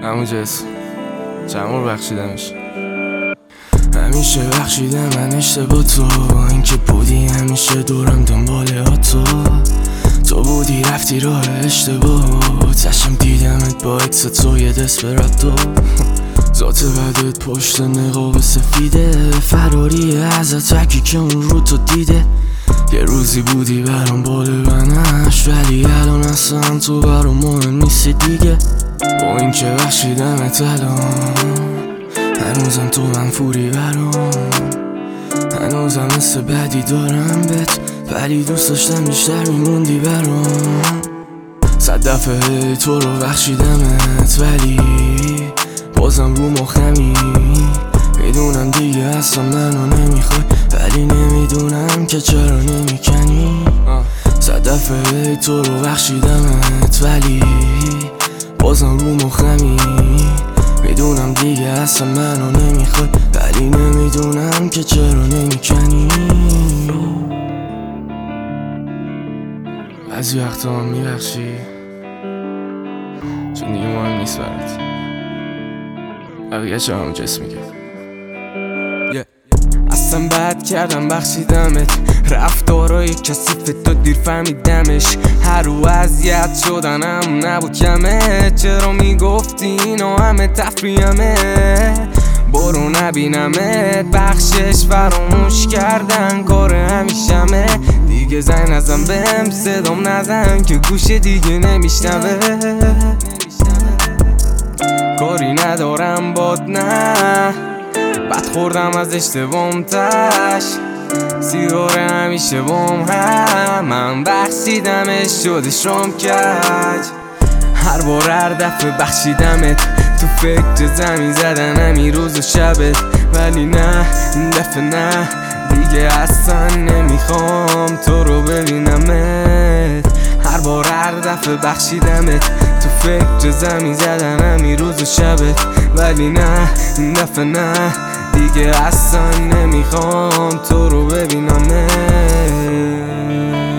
همونجا اسم جمال بخشیدمش. همیشه بخشیده من اشتباه تو، اینکه بودی همیشه دورم دنبال تو بودی رفتی راه اشتباه، چشم دیدمت با اکس تو یه دسپراتو. ذات بدت پشت نقاب سفیده، فراری ازت وکی که اون رو تو دیده. یه روزی بودی برام بال بنش، ولی الان اصلا تو برام مهم نیستی دیگه. با اینکه بخشیدمت الان هنوزم تو منفوری برام، هنوزم مثل بدی دارم بهت، ولی دوست داشتم بیشتر میموندی برام. 100 دفعه تو رو بخشیدمت ولی بازم رو مخمی. میدونم دیگه اصلا منو نمیخوای، ولی نمیدونم که چرا نمیکنی. 100 دفعه تو رو بخشیدمت ولی بازم رو مخمی. میدونم دیگه اصلا منو نمیخوای، ولی نمیدونم که چرا نمیکنی. بعضی وقتا هم میبخشی چون دیگه مهم نیست برات، بقیه چه همون جسم میگه. اصلا بد کردم بخشیدمت، رفتارای کثیف تو دیر فهمیدمش. هر رو اذیت شدنم نبود کمه، چرا میگفتی اینو همه تفریحمه. برو نبینمت، بخشش فراموش کردن کار همیشمه. دیگه زنگ نزن بهم، صدام نزن که گوش دیگه نمیشنوه. کاری ندارم باد نه، بد خوردم از اشتباهم تش. سیگار همیشه بام هم، من بخشیدمش شده شام کج. هر بار هر دفعه بخشیدمت، تو فکر زمین زدنم این روز و شبت. ولی نه این دفعه نه، دیگه اصلا نمیخوام تو رو ببینمت. هر بار هر دفعه بخشیدمت، تو فکر زمین زدنم این روز و شبت. ولی نه این دفعه نه، دیگه اصلا نمیخوام تو رو ببینمت.